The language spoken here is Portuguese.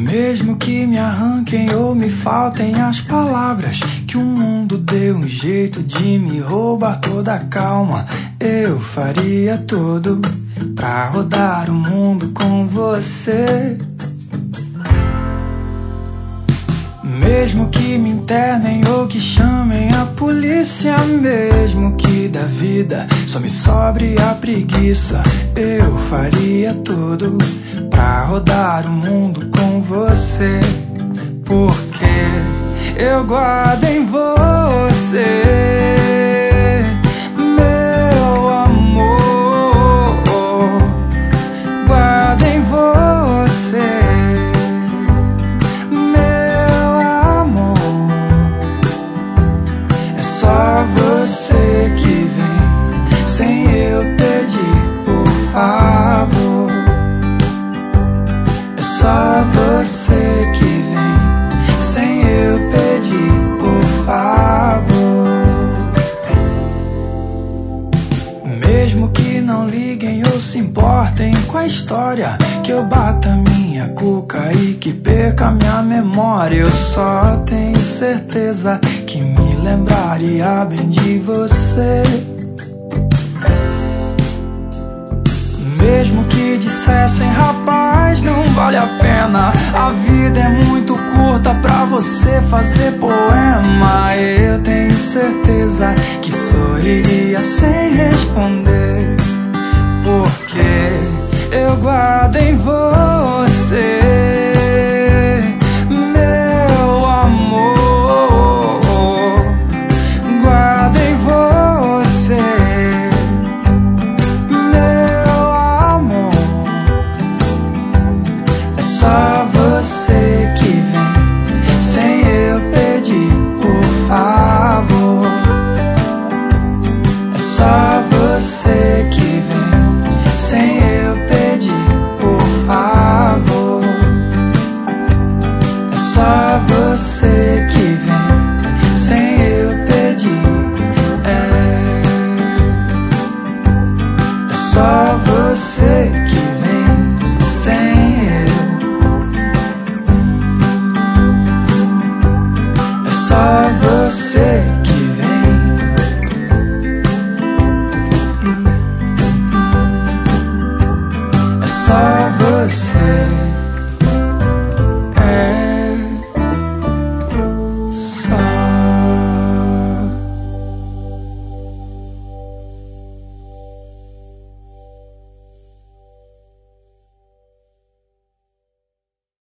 Mesmo que me arranquem ou me faltem as palavras, que o mundo deu um jeito de me roubar toda a calma, eu faria tudo pra rodar o mundo com você. Mesmo que me internem ou que chamem a polícia, mesmo que da vida só me sobre a preguiça, eu faria tudo pra rodar o mundo com você. Porque eu guardo em você, meu amor, guardo em você. Só você que vem, sem eu pedir, por favor. É só você que vem, sem eu pedir, por favor. Mesmo que não liguem ou se importem com a história, que eu bata minha cuca e que perca minha memória, eu só tenho certeza que me lembraria bem de você. Mesmo que dissessem, rapaz, não vale a pena, a vida é muito curta pra você fazer poema, eu tenho certeza que sorriria sem responder. Porque eu guardo em você,